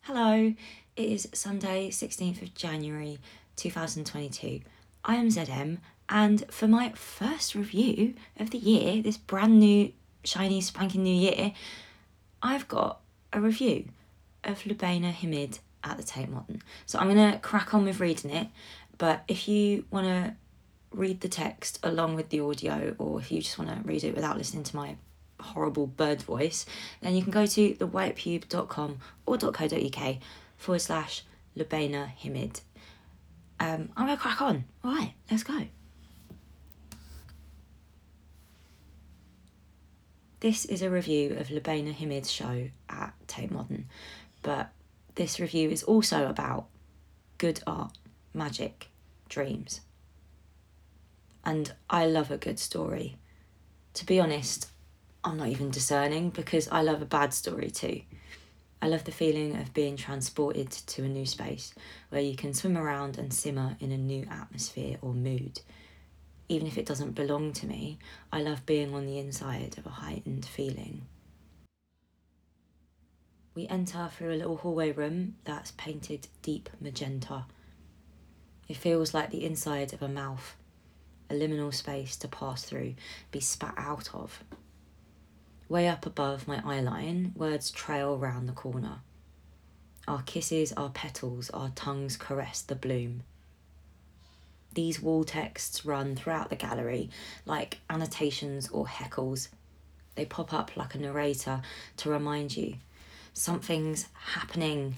Hello, it is Sunday, 16th of January 2022. I am ZM, and for my first review of the year, this brand new, shiny, spanking new year, I've got a review of Lubaina Himid at the Tate Modern. So I'm going to crack on with reading it, but if you want to read the text along with the audio, or if you just want to read it without listening to my horrible bird voice, then you can go to thewhitepube.com or .co.uk/Lubaina Himid. I'm going to crack on. All right, let's go. This is a review of Lubaina Himid's show at Tate Modern, but this review is also about good art, magic, dreams. And I love a good story. To be honest, I'm not even discerning because I love a bad story too. I love the feeling of being transported to a new space where you can swim around and simmer in a new atmosphere or mood. Even if it doesn't belong to me, I love being on the inside of a heightened feeling. We enter through a little hallway room that's painted deep magenta. It feels like the inside of a mouth, a liminal space to pass through, be spat out of. Way up above my eyeline, words trail round the corner. Our kisses are petals, our tongues caress the bloom. These wall texts run throughout the gallery like annotations or heckles. They pop up like a narrator to remind you something's happening.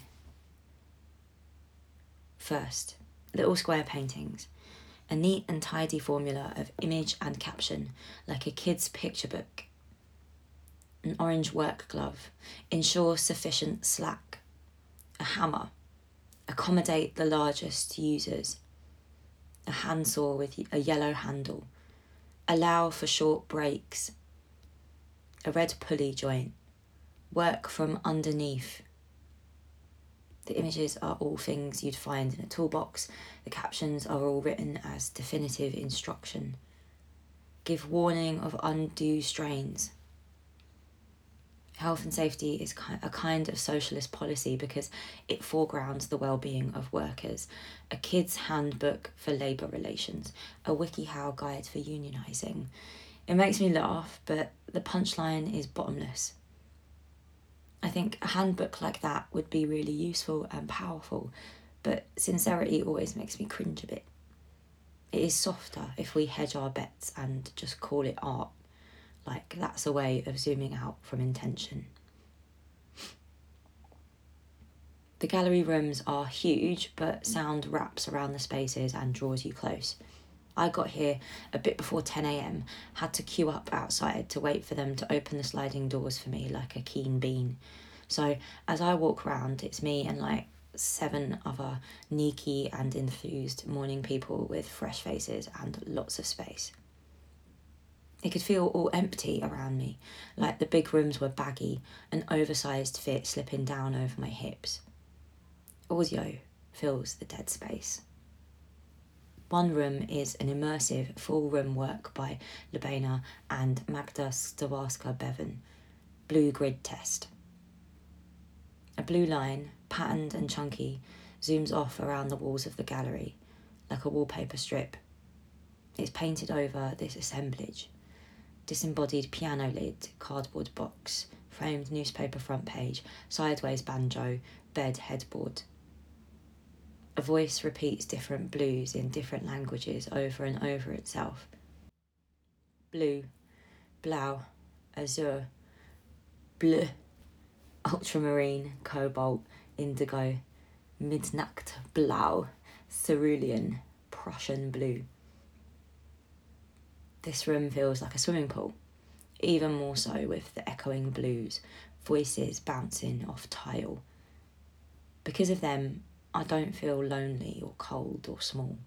First, little square paintings. A neat and tidy formula of image and caption, like a kid's picture book. An orange work glove, ensure sufficient slack. A hammer, accommodate the largest users. A handsaw with a yellow handle, allow for short breaks. A red pulley joint, work from underneath. The images are all things you'd find in a toolbox. The captions are all written as definitive instruction. Give warning of undue strains. Health and safety is a kind of socialist policy because it foregrounds the well-being of workers. A kid's handbook for labour relations. A WikiHow guide for unionising. It makes me laugh, but the punchline is bottomless. I think a handbook like that would be really useful and powerful, but sincerity always makes me cringe a bit. It is softer if we hedge our bets and just call it art. Like that's a way of zooming out from intention. The gallery rooms are huge, but sound wraps around the spaces and draws you close. I got here a bit before 10 a.m, had to queue up outside to wait for them to open the sliding doors for me like a keen bean. So as I walk around, it's me and like 7 other sneaky and enthused morning people with fresh faces and lots of space. It could feel all empty around me, like the big rooms were baggy, an oversized fit slipping down over my hips. Audio fills the dead space. One room is an immersive full room work by Lubaina and Magda Stawarska-Bevan, Blue Grid Test. A blue line, patterned and chunky, zooms off around the walls of the gallery, like a wallpaper strip. It's painted over this assemblage. Disembodied piano lid, cardboard box, framed newspaper front page, sideways banjo, bed headboard. A voice repeats different blues in different languages over and over itself. Blue, blau, azure, bleu, ultramarine, cobalt, indigo, midnacht blau, cerulean, Prussian blue. This room feels like a swimming pool, even more so with the echoing blues, voices bouncing off tile. Because of them, I don't feel lonely or cold or small.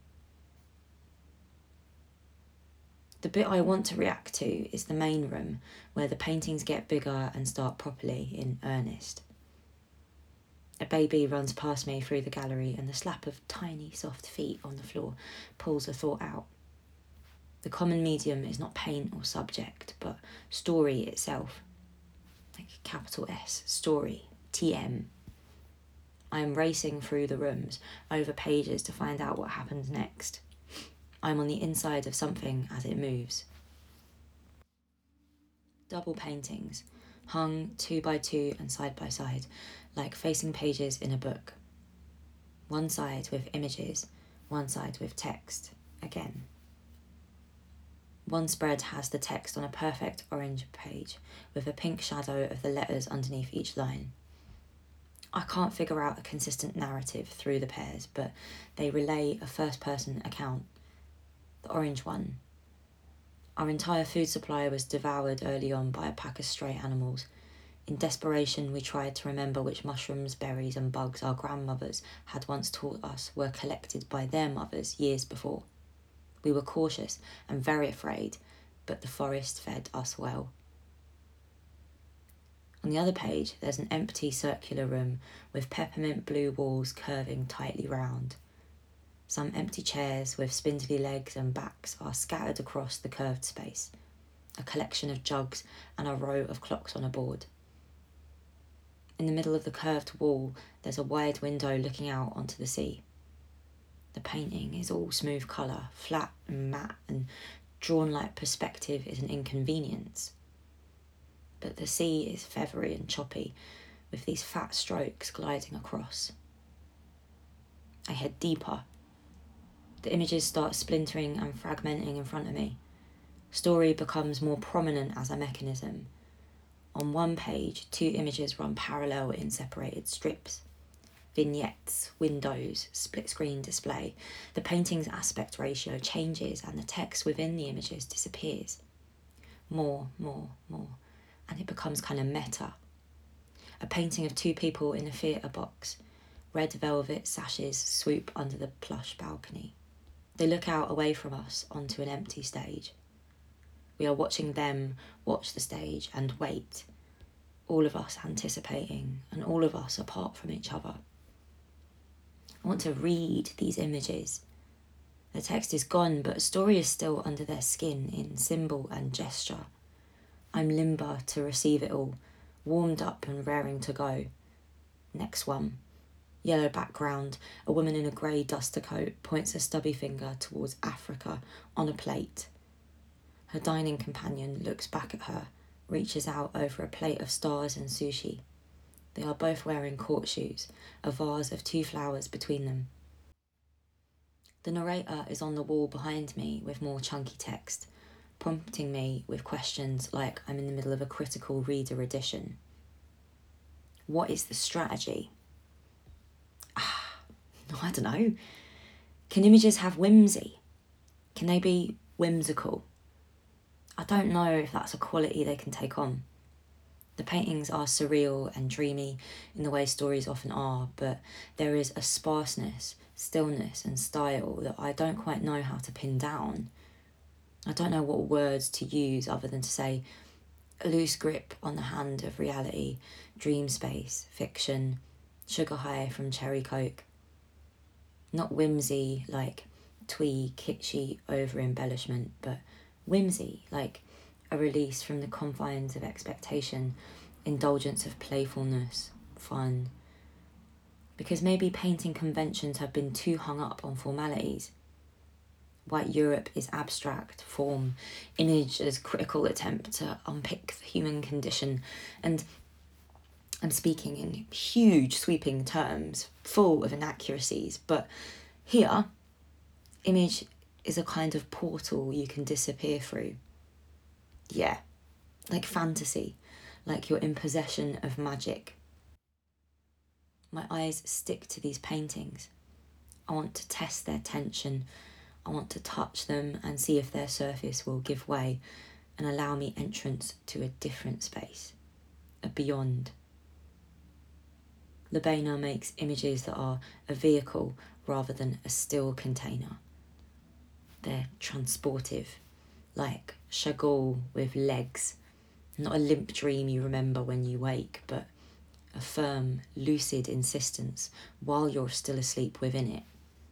The bit I want to react to is the main room, where the paintings get bigger and start properly in earnest. A baby runs past me through the gallery and the slap of tiny soft feet on the floor pulls a thought out. The common medium is not paint or subject, but story itself. Like capital S, story, TM. I am racing through the rooms, over pages to find out what happens next. I am on the inside of something as it moves. Double paintings, hung 2 by 2 and side by side, like facing pages in a book. One side with images, one side with text, again. One spread has the text on a perfect orange page, with a pink shadow of the letters underneath each line. I can't figure out a consistent narrative through the pairs, but they relay a first-person account. The orange one. Our entire food supply was devoured early on by a pack of stray animals. In desperation, we tried to remember which mushrooms, berries and bugs our grandmothers had once taught us were collected by their mothers years before. We were cautious and very afraid, but the forest fed us well. On the other page, there's an empty circular room with peppermint blue walls curving tightly round. Some empty chairs with spindly legs and backs are scattered across the curved space, a collection of jugs and a row of clocks on a board. In the middle of the curved wall, there's a wide window looking out onto the sea. The painting is all smooth colour, flat and matte, and drawn like perspective is an inconvenience. But the sea is feathery and choppy, with these fat strokes gliding across. I head deeper. The images start splintering and fragmenting in front of me. Story becomes more prominent as a mechanism. On one page, 2 images run parallel in separated strips. Vignettes, windows, split-screen display. The painting's aspect ratio changes and the text within the images disappears. More, and it becomes kind of meta. A painting of 2 people in a theatre box. Red velvet sashes swoop under the plush balcony. They look out away from us onto an empty stage. We are watching them watch the stage and wait, all of us anticipating and all of us apart from each other. I want to read these images. The text is gone, but a story is still under their skin in symbol and gesture. I'm limber to receive it all, warmed up and raring to go. Next one. Yellow background, a woman in a grey duster coat points a stubby finger towards Africa on a plate. Her dining companion looks back at her, reaches out over a plate of stars and sushi. They are both wearing court shoes, a vase of 2 flowers between them. The narrator is on the wall behind me with more chunky text, prompting me with questions like I'm in the middle of a critical reader edition. What is the strategy? I don't know. Can images have whimsy? Can they be whimsical? I don't know if that's a quality they can take on. The paintings are surreal and dreamy in the way stories often are, but there is a sparseness, stillness and style that I don't quite know how to pin down. I don't know what words to use other than to say a loose grip on the hand of reality, dream space, fiction, sugar high from cherry coke. Not whimsy like twee, kitschy over-embellishment, but whimsy like a release from the confines of expectation, indulgence of playfulness, fun. Because maybe painting conventions have been too hung up on formalities. White Europe is abstract, form, image as critical attempt to unpick the human condition, and I'm speaking in huge sweeping terms, full of inaccuracies, but here, image is a kind of portal you can disappear through. Yeah, like fantasy, like you're in possession of magic. My eyes stick to these paintings. I want to test their tension. I want to touch them and see if their surface will give way and allow me entrance to a different space, a beyond. Lubena makes images that are a vehicle rather than a still container. They're transportive, like Chagall with legs. Not a limp dream you remember when you wake, but a firm, lucid insistence while you're still asleep within it.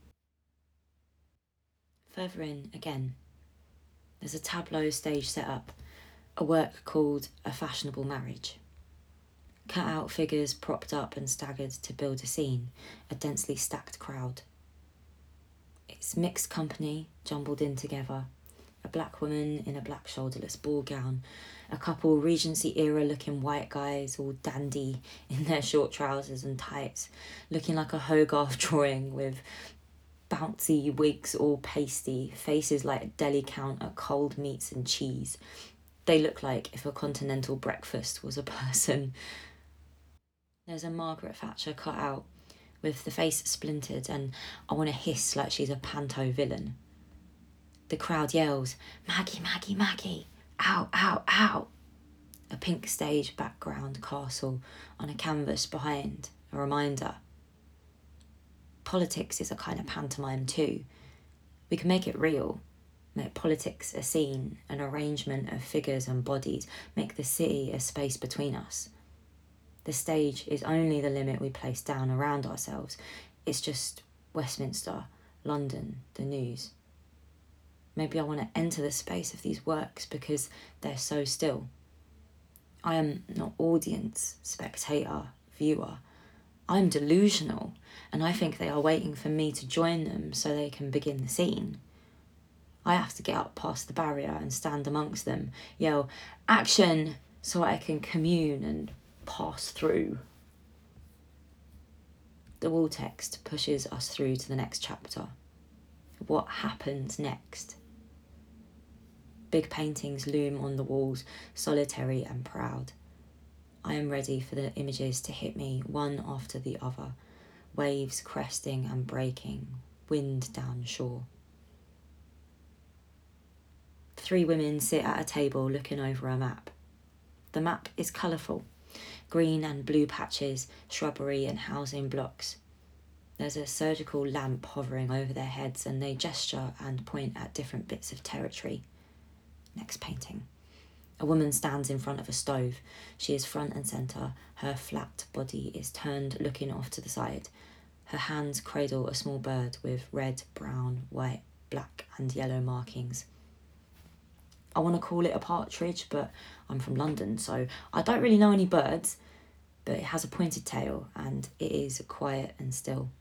Further in, again, there's a tableau stage set up, a work called A Fashionable Marriage. Cut out figures propped up and staggered to build a scene, a densely stacked crowd. It's mixed company, jumbled in together. A black woman in a black shoulderless ball gown, a couple Regency-era looking white guys, all dandy in their short trousers and tights, looking like a Hogarth drawing with bouncy wigs all pasty, faces like a deli counter, cold meats and cheese. They look like if a continental breakfast was a person. There's a Margaret Thatcher cut out, with the face splintered, and I want to hiss like she's a panto villain. The crowd yells, "Maggie, Maggie, Maggie! Ow, ow, ow!" A pink stage background castle on a canvas behind, a reminder. Politics is a kind of pantomime too. We can make it real, make politics a scene, an arrangement of figures and bodies, make the city a space between us. The stage is only the limit we place down around ourselves. It's just Westminster, London, the news. Maybe I want to enter the space of these works because they're so still. I am not audience, spectator, viewer. I'm delusional, and I think they are waiting for me to join them so they can begin the scene. I have to get up past the barrier and stand amongst them, yell, "Action!" so I can commune and pass through. The wall text pushes us through to the next chapter. What happens next? Big paintings loom on the walls, solitary and proud. I am ready for the images to hit me one after the other, waves cresting and breaking, wind down shore. 3 women sit at a table looking over a map. The map is colourful, green and blue patches, shrubbery and housing blocks. There's a surgical lamp hovering over their heads and they gesture and point at different bits of territory. Next painting. A woman stands in front of a stove. She is front and centre. Her flat body is turned, looking off to the side. Her hands cradle a small bird with red, brown, white, black and yellow markings. I want to call it a partridge, but I'm from London, so I don't really know any birds, but it has a pointed tail and it is quiet and still.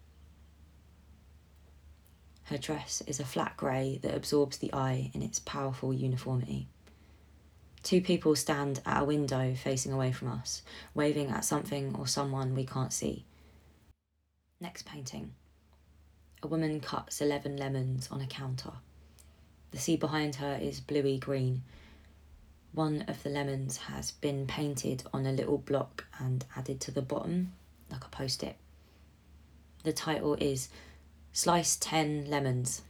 Her dress is a flat grey that absorbs the eye in its powerful uniformity. 2 people stand at a window facing away from us, waving at something or someone we can't see. Next painting. A woman cuts 11 lemons on a counter. The sea behind her is bluey green. One of the lemons has been painted on a little block and added to the bottom, like a post-it. The title is Slice 10 Lemons.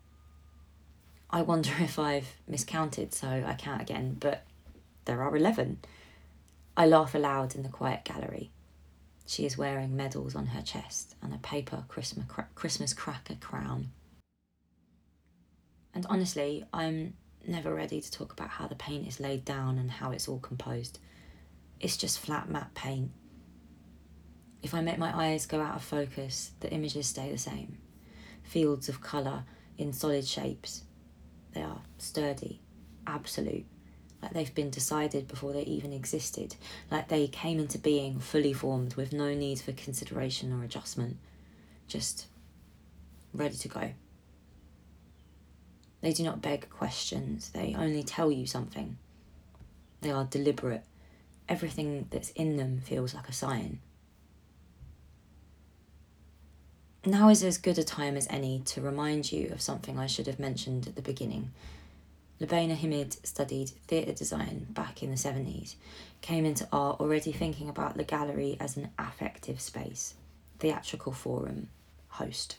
I wonder if I've miscounted, so I count again, but there are 11. I laugh aloud in the quiet gallery. She is wearing medals on her chest and a paper Christmas cracker crown. And honestly, I'm never ready to talk about how the paint is laid down and how it's all composed. It's just flat matte paint. If I make my eyes go out of focus, the images stay the same. Fields of colour in solid shapes. They are sturdy, absolute, like they've been decided before they even existed, like they came into being fully formed with no need for consideration or adjustment, just ready to go. They do not beg questions, they only tell you something. They are deliberate. Everything that's in them feels like a sign. Now is as good a time as any to remind you of something I should have mentioned at the beginning. Lubaina Himid studied theatre design back in the 70s, came into art already thinking about the gallery as an affective space, theatrical forum, host.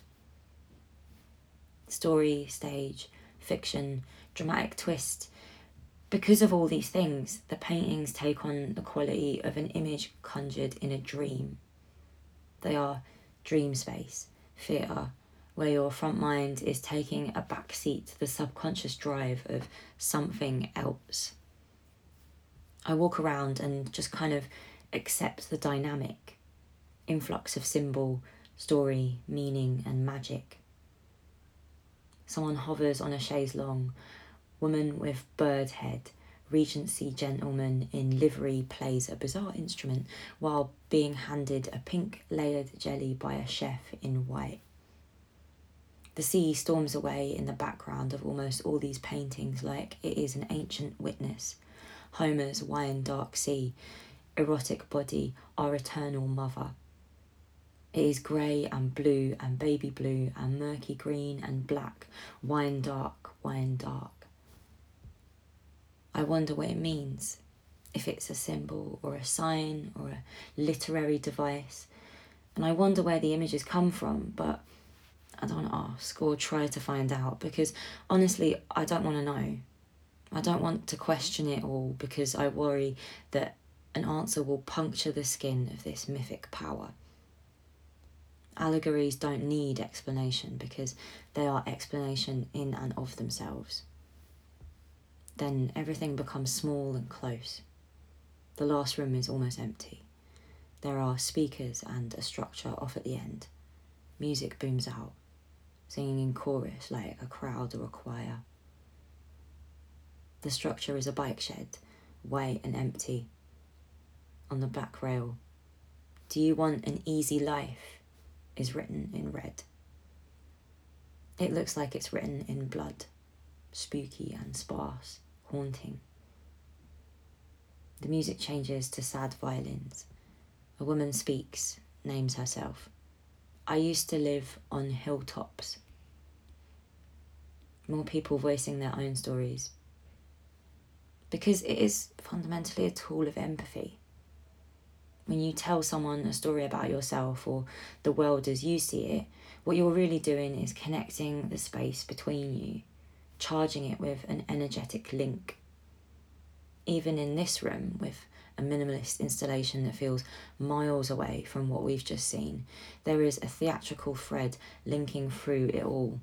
Story, stage, fiction, dramatic twist. Because of all these things, the paintings take on the quality of an image conjured in a dream. They are dream space, theatre, where your front mind is taking a back seat to the subconscious drive of something else. I walk around and just kind of accept the dynamic, influx of symbol, story, meaning and magic. Someone hovers on a chaise longue, woman with bird head, Regency gentleman in livery plays a bizarre instrument while being handed a pink layered jelly by a chef in white. The sea storms away in the background of almost all these paintings like it is an ancient witness. Homer's wine dark sea, erotic body, our eternal mother. It is grey and blue and baby blue and murky green and black, wine dark, wine dark. I wonder what it means, if it's a symbol or a sign or a literary device. And I wonder where the images come from, but I don't want to ask or try to find out because honestly, I don't want to know. I don't want to question it all because I worry that an answer will puncture the skin of this mythic power. Allegories don't need explanation because they are explanation in and of themselves. Then everything becomes small and close. The last room is almost empty. There are speakers and a structure off at the end. Music booms out, singing in chorus like a crowd or a choir. The structure is a bike shed, white and empty. On the back rail, "Do you want an easy life?" is written in red. It looks like it's written in blood, spooky and sparse, haunting. The music changes to sad violins. A woman speaks, names herself. "I used to live on hilltops." More people voicing their own stories. Because it is fundamentally a tool of empathy. When you tell someone a story about yourself or the world as you see it, what you're really doing is connecting the space between you, charging it with an energetic link. Even in this room, with a minimalist installation that feels miles away from what we've just seen, there is a theatrical thread linking through it all.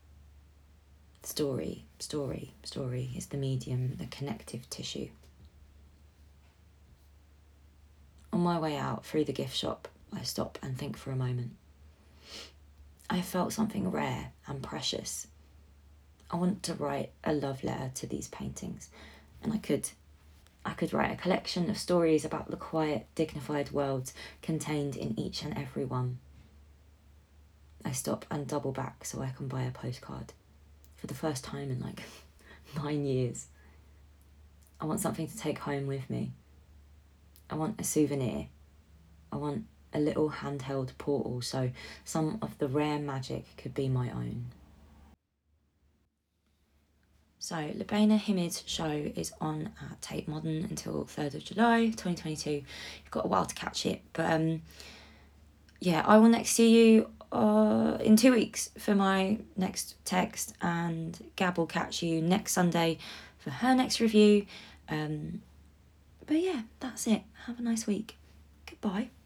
Story is the medium, the connective tissue. On my way out through the gift shop, I stop and think for a moment. I felt something rare and precious. I want to write a love letter to these paintings, and I could write a collection of stories about the quiet, dignified worlds contained in each and every one. I stop and double back so I can buy a postcard. For the first time in 9 years. I want something to take home with me. I want a souvenir. I want a little handheld portal so some of the rare magic could be my own. So Lubaina Himid's show is on at Tate Modern until 3rd of July 2022. You've got a while to catch it, but I will next see you in 2 weeks for my next text, and Gab will catch you next Sunday for her next review. But yeah, that's it. Have a nice week. Goodbye.